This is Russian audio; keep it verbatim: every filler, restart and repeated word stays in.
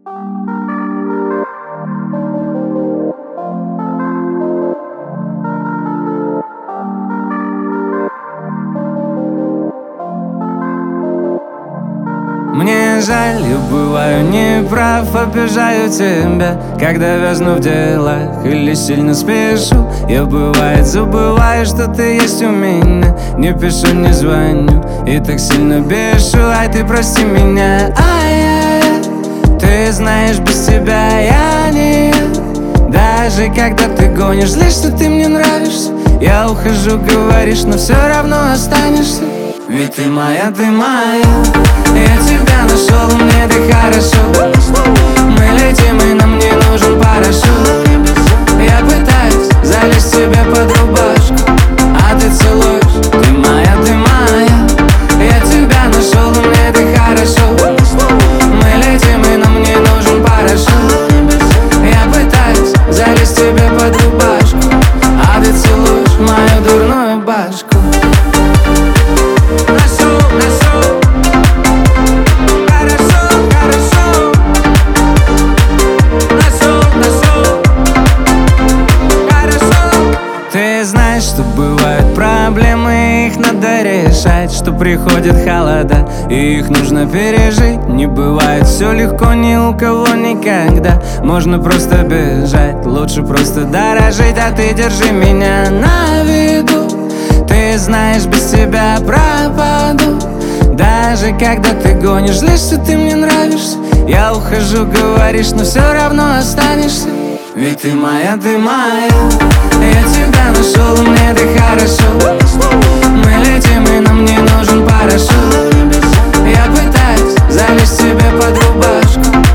Мне жаль, я бываю неправ, обижаю тебя, когда вязну в делах или сильно спешу. Я бывает забываю, что ты есть у меня, не пишу, не звоню и так сильно бешу. Ай, ты прости меня, ай-яй-яй. Ты знаешь, без тебя я не я. Даже когда ты гонишь, злишь, что ты мне нравишься. Я ухожу, говоришь, но все равно останешься. Ведь ты моя, ты моя. Я тебя нашел, мне ты хорошо. Мы летим, и нам не нужен парашют. Я пытаюсь залезть тебе под рубашку, а ты целуешь. Ты моя, ты моя. Я тебя нашел, мне ты хорошо. Мы летим, и нам не нужен парашют. Я пытаюсь залезть тебе под рубашку, а ты целуешь мою дурную башку. Что бывают проблемы, их надо решать. Что приходят холода, и их нужно пережить. Не бывает все легко ни у кого никогда. Можно просто бежать, лучше просто дорожить. А ты держи меня на виду. Ты знаешь, без тебя пропаду. Даже когда ты гонишь, злишься, ты мне нравишься. Я ухожу, говоришь, но все равно останешься. Ведь ты моя, ты моя. Я тебя нашел, мне ты хорошо. Мы летим, и нам не нужен парашют. Я пытаюсь залезть тебе под рубашку,